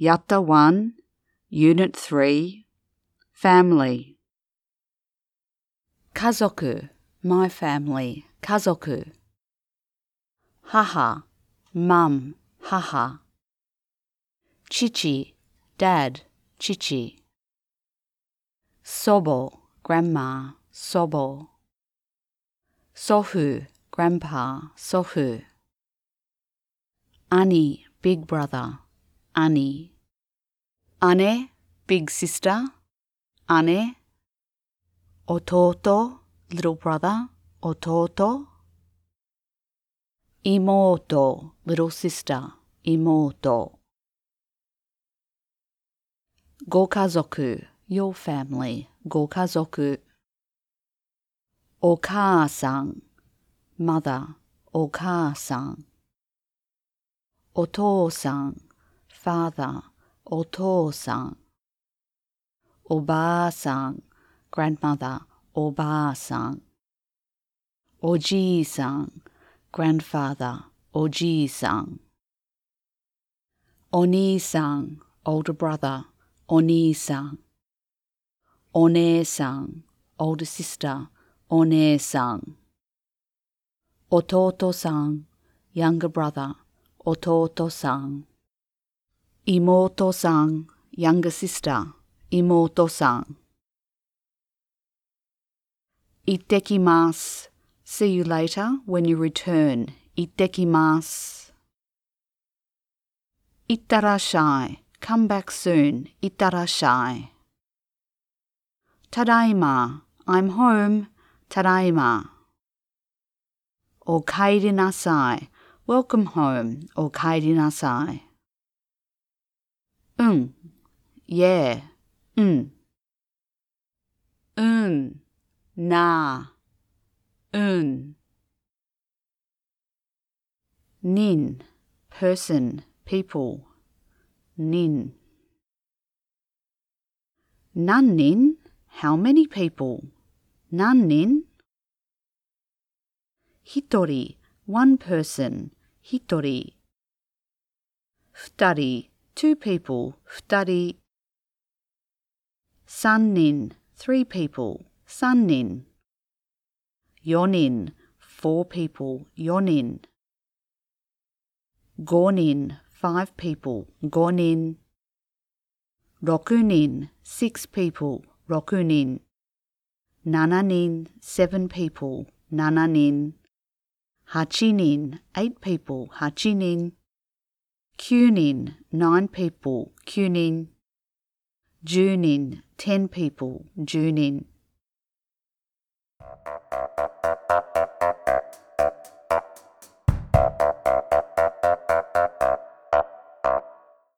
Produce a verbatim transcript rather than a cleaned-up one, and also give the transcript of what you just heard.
Yatta one, Unit three, Family. Kazoku, my family, kazoku. Haha, mum, haha. Chichi, dad, chichi. Sobo, grandma, sobo. Sohu, grandpa, sohu. Ani, big brother, ani. Ane, big sister, ane. Ototo, little brother, ototo. Imoto, little sister, imoto. Gokazoku, your family, gokazoku. Okaa-san, mother, okaa-san. Otou-san, father, otou-san. Obaa-san, grandmother, obaa-san. Oji-san, grandfather, oji-san. Oni-san, older brother, oni-san. One-san, older sister, one-san. Ototo-san, younger brother, ototo-san. Imoto-san, younger sister, imoto-san. Ittekimasu, see you later when you return, ittekimasu. Ittarashai, come back soon, ittarashai. Tadaima, I'm home, tadaima. Okaerinasai, welcome home, okaerinasai. Un, yeah, un. Un, na, un. Nin, person, people, nin. Nannin, how many people, nannin. Hitori, one person, hitori. Futari, two people, futari. Sannin, three people, sannin. Yonin, four people, yonin. Gonin, five people, gonin. Rokunin, six people, rokunin. Nananin, seven people, nananin. Hachinin, eight people, hachinin. Kyunin, nine people, kyunin. Junin, ten people, junin.